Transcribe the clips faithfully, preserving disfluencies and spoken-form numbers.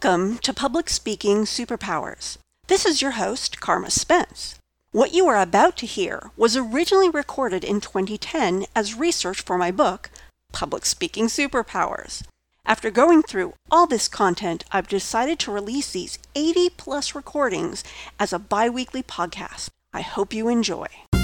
Welcome to Public Speaking Superpowers. This is your host, Karma Spence. What you are about to hear was originally recorded in twenty ten as research for my book, Public Speaking Superpowers. After going through all this content, I've decided to release these eighty plus recordings as a bi-weekly podcast. I hope you enjoy.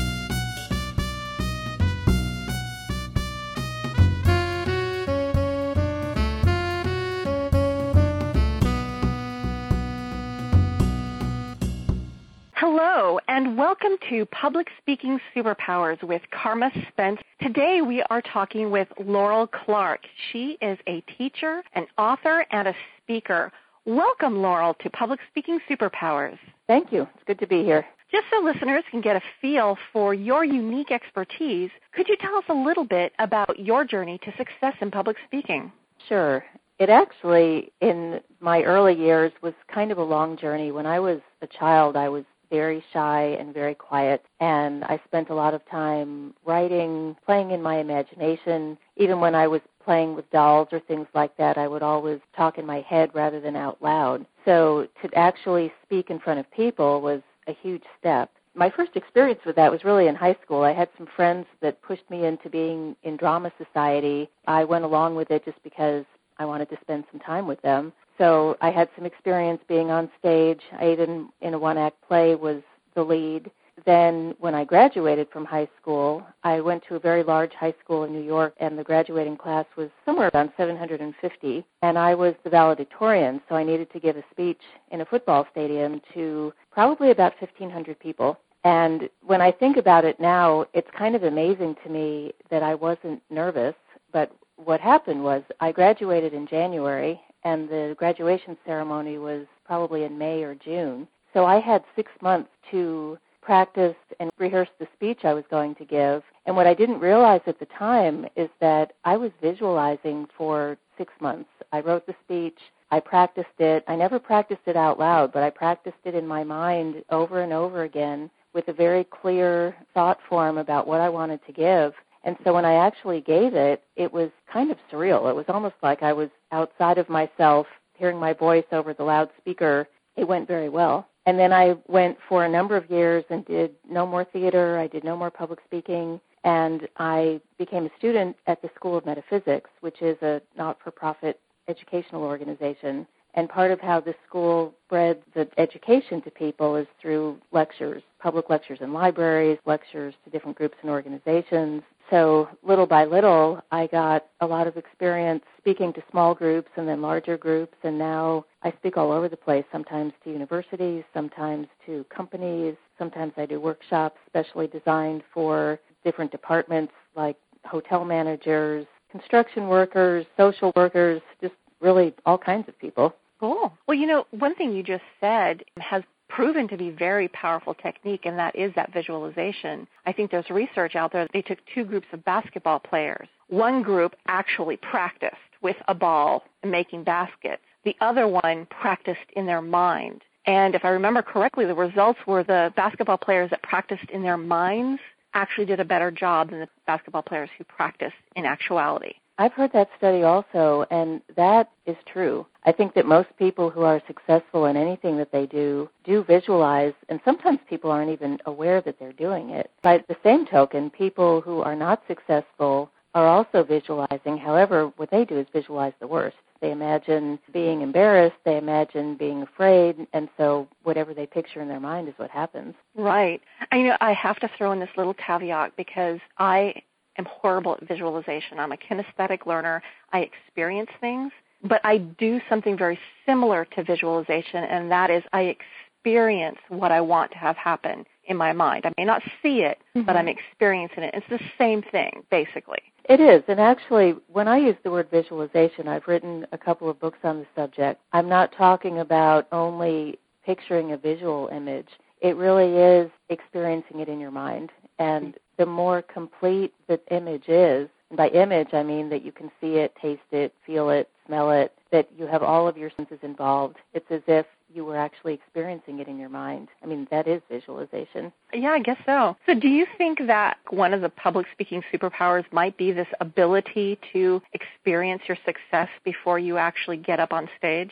Hello, and welcome to Public Speaking Superpowers with Karma Spence. Today we are talking with Laurel Clark. She is a teacher, an author, and a speaker. Welcome, Laurel, to Public Speaking Superpowers. Thank you. It's good to be here. Just so listeners can get a feel for your unique expertise, could you tell us a little bit about your journey to success in public speaking? Sure. It actually, in my early years, was kind of a long journey. When I was a child, I was very shy and very quiet, and I spent a lot of time writing, playing in my imagination. Even when I was playing with dolls or things like that, I would always talk in my head rather than out loud. So to actually speak in front of people was a huge step. My first experience with that was really in high school. I had some friends that pushed me into being in drama society. I went along with it just because I wanted to spend some time with them. So I had some experience being on stage. I even, in a one-act play, was the lead. Then when I graduated from high school, I went to a very large high school in New York, and the graduating class was somewhere around seven hundred fifty, and I was the valedictorian, so I needed to give a speech in a football stadium to probably about fifteen hundred people. And when I think about it now, it's kind of amazing to me that I wasn't nervous, but what happened was I graduated in January, and the graduation ceremony was probably in May or June. So I had six months to practice and rehearse the speech I was going to give. And what I didn't realize at the time is that I was visualizing for six months. I wrote the speech. I practiced it. I never practiced it out loud, but I practiced it in my mind over and over again with a very clear thought form about what I wanted to give. And so when I actually gave it, it was kind of surreal. It was almost like I was outside of myself, hearing my voice over the loudspeaker. It went very well. And then I went for a number of years and did no more theater. I did no more public speaking. And I became a student at the School of Metaphysics, which is a not-for-profit educational organization. And part of how this school spreads the education to people is through lectures, public lectures in libraries, lectures to different groups and organizations. So little by little, I got a lot of experience speaking to small groups and then larger groups, and now I speak all over the place, sometimes to universities, sometimes to companies, sometimes I do workshops specially designed for different departments like hotel managers, construction workers, social workers, just really all kinds of people. Cool. Well, you know, one thing you just said has proven to be very powerful technique, and that is that visualization. I think there's research out there. They took two groups of basketball players. One group actually practiced with a ball and making baskets. The other one practiced in their mind. And if I remember correctly, the results were the basketball players that practiced in their minds actually did a better job than the basketball players who practiced in actuality. I've heard that study also, and that is true. I think that most people who are successful in anything that they do do visualize, and sometimes people aren't even aware that they're doing it. By the same token, people who are not successful are also visualizing. However, what they do is visualize the worst. They imagine being embarrassed, they imagine being afraid, and so whatever they picture in their mind is what happens. Right. I, you know, I have to throw in this little caveat because I am horrible at visualization. I'm a kinesthetic learner. I experience things, but I do something very similar to visualization, and that is I experience what I want to have happen in my mind. I may not see it, mm-hmm. but I'm experiencing it. It's the same thing, basically. It is, and actually, when I use the word visualization, I've written a couple of books on the subject. I'm not talking about only picturing a visual image. It really is experiencing it in your mind, and the more complete the image is, and by image I mean that you can see it, taste it, feel it, smell it, that you have all of your senses involved. It's as if you were actually experiencing it in your mind. I mean, that is visualization. Yeah, I guess so. So do you think that one of the public speaking superpowers might be this ability to experience your success before you actually get up on stage? I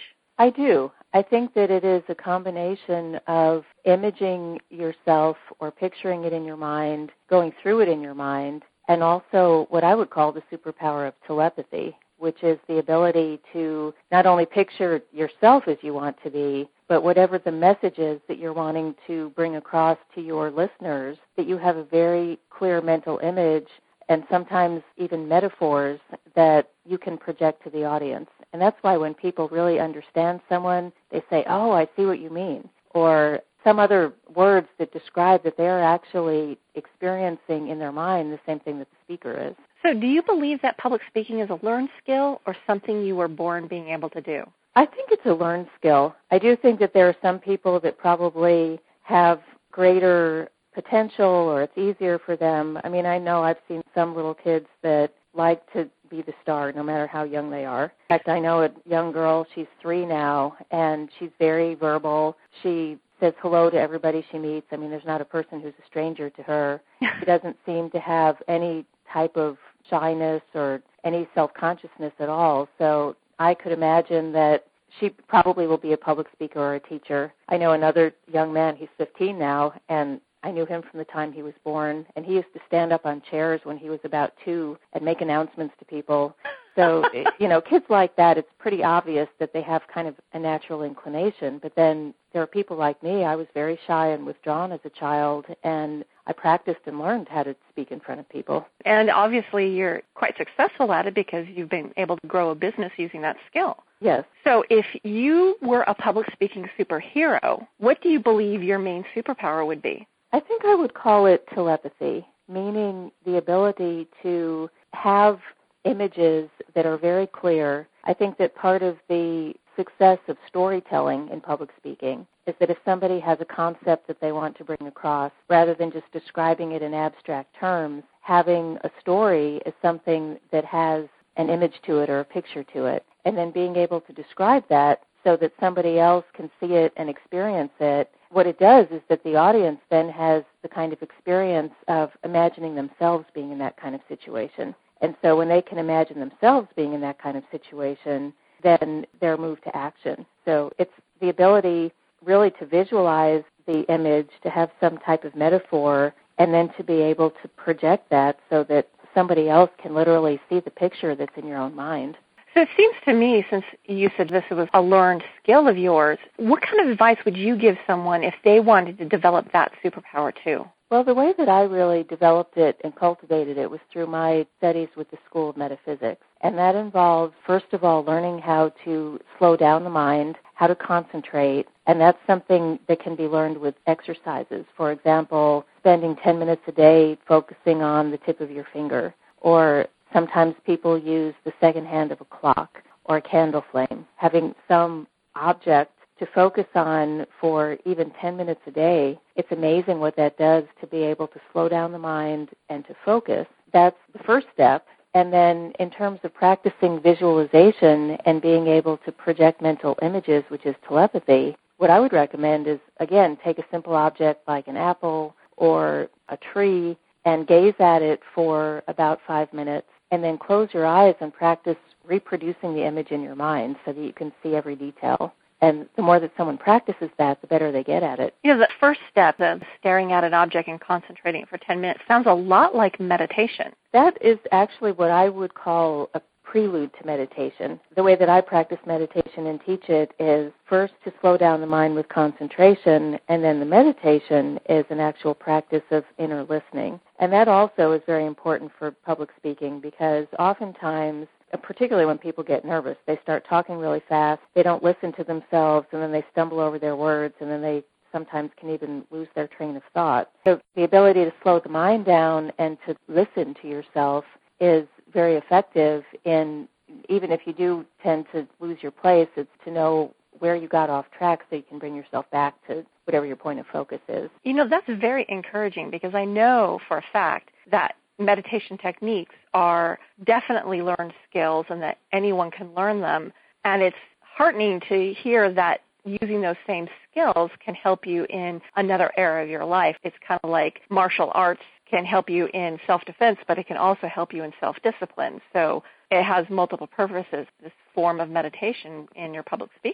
I do. I think that it is a combination of imaging yourself or picturing it in your mind, going through it in your mind, and also what I would call the superpower of telepathy, which is the ability to not only picture yourself as you want to be, but whatever the message is that you're wanting to bring across to your listeners, that you have a very clear mental image and sometimes even metaphors that you can project to the audience. And that's why when people really understand someone, they say, oh, I see what you mean, or some other words that describe that they're actually experiencing in their mind the same thing that the speaker is. So do you believe that public speaking is a learned skill or something you were born being able to do? I think it's a learned skill. I do think that there are some people that probably have greater potential or it's easier for them. I mean, I know I've seen some little kids that like to be the star no matter how young they are. In fact, I know a young girl, she's three now, and she's very verbal. She says hello to everybody she meets. I mean, there's not a person who's a stranger to her. She doesn't seem to have any type of shyness or any self-consciousness at all. So I could imagine that she probably will be a public speaker or a teacher. I know another young man, he's fifteen now, and I knew him from the time he was born, and he used to stand up on chairs when he was about two and make announcements to people. So, you know, kids like that, it's pretty obvious that they have kind of a natural inclination. But then there are people like me. I was very shy and withdrawn as a child, and I practiced and learned how to speak in front of people. And obviously you're quite successful at it because you've been able to grow a business using that skill. Yes. So if you were a public speaking superhero, what do you believe your main superpower would be? I think I would call it telepathy, meaning the ability to have images that are very clear. I think that part of the success of storytelling in public speaking is that if somebody has a concept that they want to bring across, rather than just describing it in abstract terms, having a story is something that has an image to it or a picture to it, and then being able to describe that so that somebody else can see it and experience it. What it does is that the audience then has the kind of experience of imagining themselves being in that kind of situation. And so when they can imagine themselves being in that kind of situation, then they're moved to action. So it's the ability really to visualize the image, to have some type of metaphor, and then to be able to project that so that somebody else can literally see the picture that's in your own mind. So it seems to me, since you said this was a learned skill of yours, what kind of advice would you give someone if they wanted to develop that superpower too? Well, the way that I really developed it and cultivated it was through my studies with the School of Metaphysics. And that involved, first of all, learning how to slow down the mind, how to concentrate, and that's something that can be learned with exercises. For example, spending ten minutes a day focusing on the tip of your finger, or sometimes people use the second hand of a clock or a candle flame. Having some object to focus on for even ten minutes a day, it's amazing what that does to be able to slow down the mind and to focus. That's the first step. And then in terms of practicing visualization and being able to project mental images, which is telepathy, what I would recommend is, again, take a simple object like an apple or a tree and gaze at it for about five minutes. And then close your eyes and practice reproducing the image in your mind so that you can see every detail. And the more that someone practices that, the better they get at it. You know, the first step of staring at an object and concentrating for ten minutes sounds a lot like meditation. That is actually what I would call a prelude to meditation. The way that I practice meditation and teach it is first to slow down the mind with concentration, and then the meditation is an actual practice of inner listening. And that also is very important for public speaking because oftentimes, particularly when people get nervous, they start talking really fast, they don't listen to themselves, and then they stumble over their words, and then they sometimes can even lose their train of thought. So the ability to slow the mind down and to listen to yourself is very effective in, even if you do tend to lose your place, it's to know where you got off track so you can bring yourself back to whatever your point of focus is. You know, that's very encouraging because I know for a fact that meditation techniques are definitely learned skills and that anyone can learn them. And it's heartening to hear that using those same skills can help you in another area of your life. It's kind of like martial arts can help you in self-defense, but it can also help you in self-discipline. So it has multiple purposes, this form of meditation in your public speaking.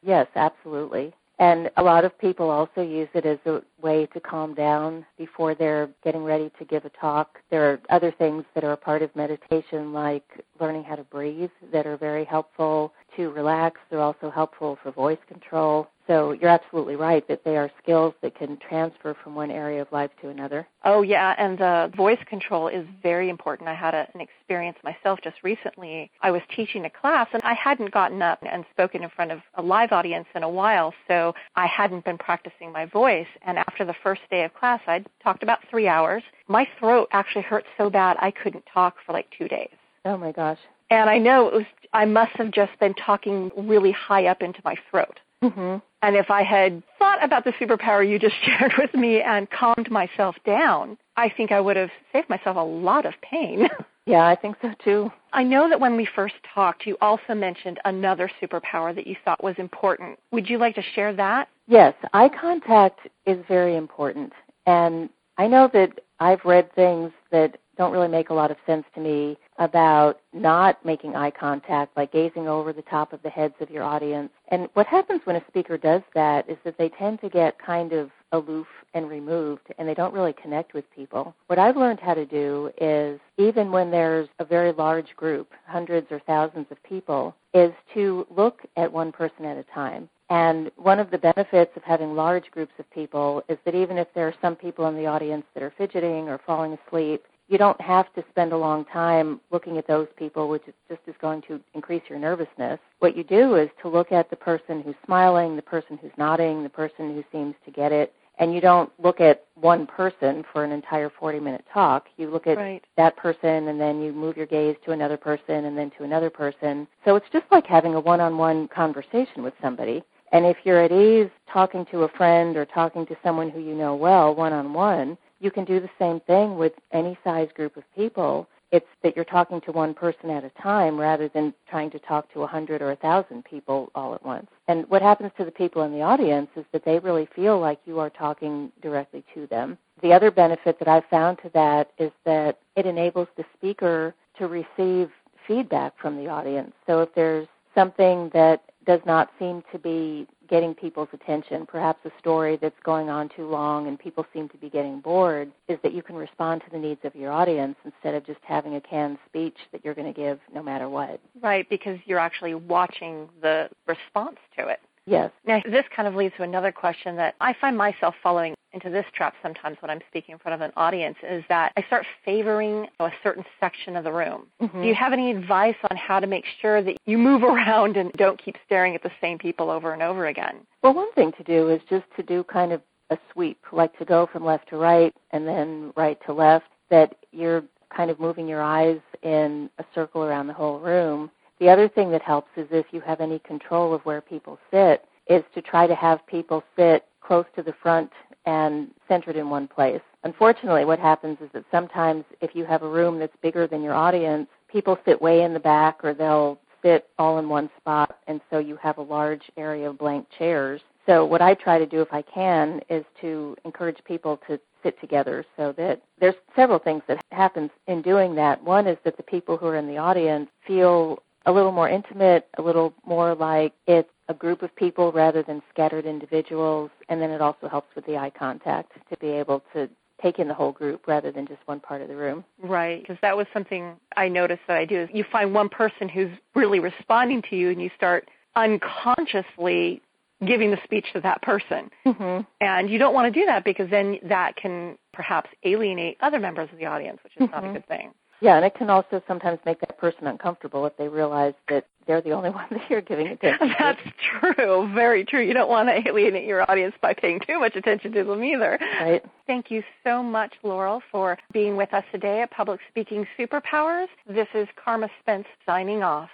Yes, absolutely. And a lot of people also use it as a way to calm down before they're getting ready to give a talk. There are other things that are a part of meditation, like learning how to breathe, that are very helpful to relax. They're also helpful for voice control. So you're absolutely right that they are skills that can transfer from one area of life to another. Oh, yeah, and the voice control is very important. I had a, an experience myself just recently. I was teaching a class, and I hadn't gotten up and spoken in front of a live audience in a while, so I hadn't been practicing my voice. And after the first day of class, I'd talked about three hours. My throat actually hurt so bad I couldn't talk for like two days. Oh, my gosh. And I know it was, I must have just been talking really high up into my throat. Mm-hmm. And if I had thought about the superpower you just shared with me and calmed myself down, I think I would have saved myself a lot of pain. Yeah, I think so too. I know that when we first talked, you also mentioned another superpower that you thought was important. Would you like to share that? Yes, eye contact is very important. And I know that I've read things that don't really make a lot of sense to me about not making eye contact, like gazing over the top of the heads of your audience. And what happens when a speaker does that is that they tend to get kind of aloof and removed, and they don't really connect with people. What I've learned how to do is, even when there's a very large group, hundreds or thousands of people, is to look at one person at a time. And one of the benefits of having large groups of people is that even if there are some people in the audience that are fidgeting or falling asleep, you don't have to spend a long time looking at those people, which is just is going to increase your nervousness. What you do is to look at the person who's smiling, the person who's nodding, the person who seems to get it, and you don't look at one person for an entire forty-minute talk. You look at right. that person, and then you move your gaze to another person, and then to another person. So it's just like having a one-on-one conversation with somebody. And if you're at ease talking to a friend or talking to someone who you know well one-on-one, you can do the same thing with any size group of people. It's that you're talking to one person at a time rather than trying to talk to a hundred or a thousand people all at once. And what happens to the people in the audience is that they really feel like you are talking directly to them. The other benefit that I've found to that is that it enables the speaker to receive feedback from the audience. So if there's something that does not seem to be getting people's attention, perhaps a story that's going on too long and people seem to be getting bored, is that you can respond to the needs of your audience instead of just having a canned speech that you're going to give no matter what. Right, because you're actually watching the response to it. Yes. Now, this kind of leads to another question that I find myself following into this trap sometimes when I'm speaking in front of an audience, is that I start favoring a certain section of the room. Mm-hmm. Do you have any advice on how to make sure that you move around and don't keep staring at the same people over and over again? Well, one thing to do is just to do kind of a sweep, like to go from left to right and then right to left, that you're kind of moving your eyes in a circle around the whole room. The other thing that helps is if you have any control of where people sit, is to try to have people sit close to the front and centered in one place. Unfortunately, what happens is that sometimes if you have a room that's bigger than your audience, people sit way in the back or they'll sit all in one spot, and so you have a large area of blank chairs. So what I try to do if I can is to encourage people to sit together, so that there's several things that happens in doing that. One is that the people who are in the audience feel a little more intimate, a little more like it's a group of people rather than scattered individuals, and then it also helps with the eye contact to be able to take in the whole group rather than just one part of the room. Right, because that was something I noticed that I do. Is you find one person who's really responding to you, and you start unconsciously giving the speech to that person. Mm-hmm. And you don't want to do that because then that can perhaps alienate other members of the audience, which is mm-hmm. not a good thing. Yeah, and it can also sometimes make that person uncomfortable if they realize that they're the only one that you're giving attention to. That's true, very true. You don't want to alienate your audience by paying too much attention to them either. Right. Thank you so much, Laurel, for being with us today at Public Speaking Superpowers. This is Karma Spence signing off.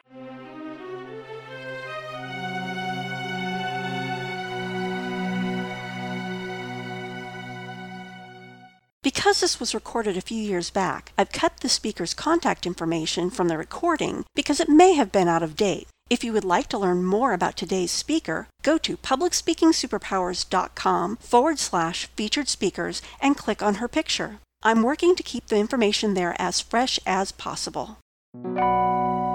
Because this was recorded a few years back, I've cut the speaker's contact information from the recording because it may have been out of date. If you would like to learn more about today's speaker, go to publicspeakingsuperpowers.com forward slash featured speakers and click on her picture. I'm working to keep the information there as fresh as possible.